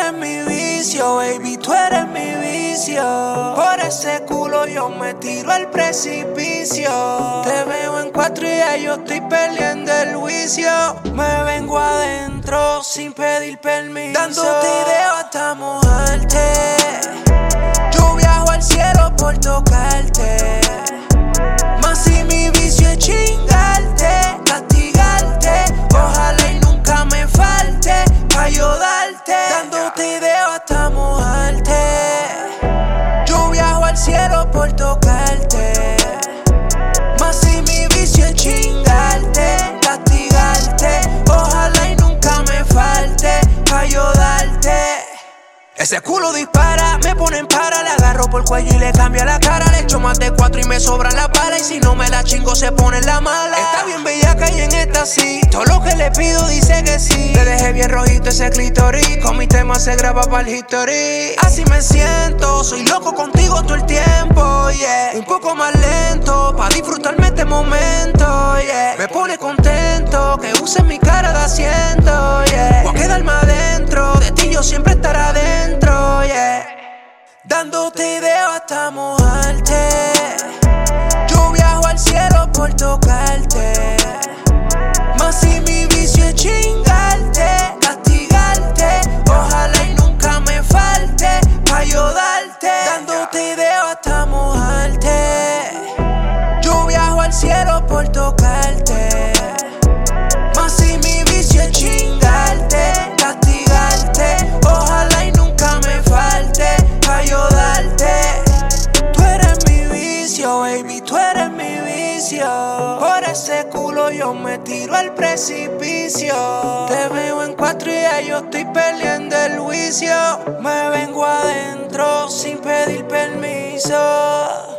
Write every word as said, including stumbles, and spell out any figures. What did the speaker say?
eres mi vicio, baby, tú eres mi vicio. Por ese culo yo me tiro al precipicio. Te veo en cuatro y ya yo estoy peleando el juicio. Me vengo adentro sin pedir permiso, dándote ideo hasta mojarte. Yo viajo al cielo por tocarte. Más si mi vicio es chingarte, castigarte. Ojalá y nunca me falte pa' yo darte, dándote ideo hasta mojarte. Yo viajo al cielo por tocarte. Más si mi vicio es chingarte, castigarte. Ojalá y nunca me falte pa' yo darte. Ese culo dispara, me ponen para, le agarro por el cuello y le cambia la cara. Le echo más de cuatro y me sobran las balas, y si no me la chingo se pone en la mala. Está bien bellaca y en esta sí, todo lo que le pido dice que sí. Le dejé bien rojito ese clítoris, con mi tema se graba para el history. Así me siento, soy loco contigo todo el tiempo, yeah. Un poco más lento, pa' disfrutarme este momento, yeah. Me pone contento que uses mi cara de asiento, yeah. Voy a quedarme adentro, de ti yo siempre estaré adentro, yeah. Dándote ideo hasta mojarte. Yo viajo al cielo por tocarte. Más si mi vicio es chingarte, castigarte. Ojalá y nunca me falte pa' yo darte, dándote ideo hasta mojarte. Yo viajo al cielo por tocarte. Más si mi vicio es chingarte, castigarte. Ojalá y nunca me falte pa' yo darte. Tú eres mi vicio, baby, tú eres mi vicio. Por ese culo yo me tiro al precipicio. Te veo en cuatro y ya yo estoy peleando el juicio. Me vengo adentro sin pedir permiso.